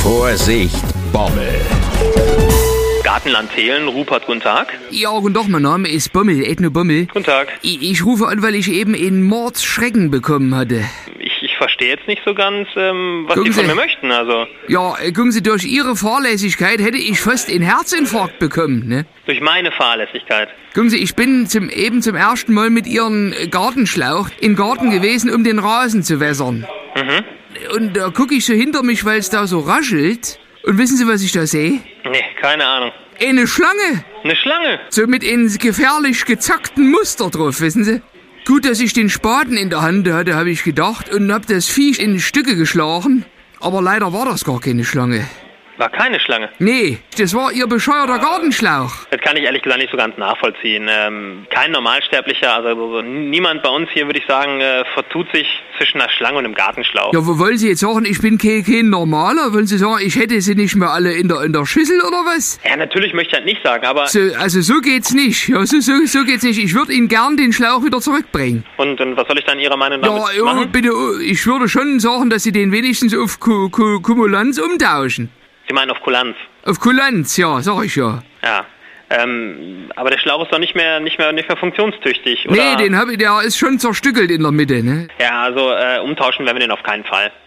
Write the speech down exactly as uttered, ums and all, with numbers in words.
Vorsicht, Bommel. Gartenland Thelen, Rupert, guten Tag. Ja, guten Tag, mein Name ist Bommel, Edno Bommel. Guten Tag. Ich, ich rufe an, weil ich eben einen Mordsschrecken bekommen hatte. Ich, ich verstehe jetzt nicht so ganz, ähm, was Gucken Sie von Sie. mir möchten, also. Ja, äh, gucken Sie, durch Ihre Fahrlässigkeit hätte ich fast einen Herzinfarkt bekommen, ne? Durch meine Fahrlässigkeit. Gucken Sie, ich bin zum, eben zum ersten Mal mit Ihrem Gartenschlauch im Garten gewesen, um den Rasen zu wässern. Mhm. Und da gucke ich so hinter mich, weil es da so raschelt. Und wissen Sie, was ich da sehe? Nee, keine Ahnung. Eine Schlange. Eine Schlange? So mit einem gefährlich gezackten Muster drauf, wissen Sie? Gut, dass ich den Spaten in der Hand hatte, habe ich gedacht, und hab das Viech in Stücke geschlagen. Aber leider war das gar keine Schlange. War keine Schlange. Nee, das war Ihr bescheuerter Gartenschlauch. Das kann ich ehrlich gesagt nicht so ganz nachvollziehen. Ähm, kein Normalsterblicher, also so, so, niemand bei uns hier, würde ich sagen, äh, vertut sich zwischen einer Schlange und einem Gartenschlauch. Ja, wo wollen Sie jetzt sagen, ich bin kein, kein Normaler? Wollen Sie sagen, ich hätte sie nicht mehr alle in der, in der Schüssel oder was? Ja, natürlich möchte ich das nicht sagen, aber... So, also so geht's nicht. Ja, so, so, so geht's nicht. Ich würde Ihnen gern den Schlauch wieder zurückbringen. Und, und was soll ich dann Ihrer Meinung nach Ja, ja, machen? bitte, oh, ich würde schon sagen, dass Sie den wenigstens auf Ku- Ku- Kumulanz umtauschen. Sie meinen auf Kulanz? Auf Kulanz, ja, sag ich ja. Ja. Ähm, aber der Schlauch ist doch nicht mehr, nicht mehr, nicht mehr funktionstüchtig, oder? Nee, den hab ich, der ist schon zerstückelt in der Mitte, ne? Ja, also äh, umtauschen werden wir den auf keinen Fall.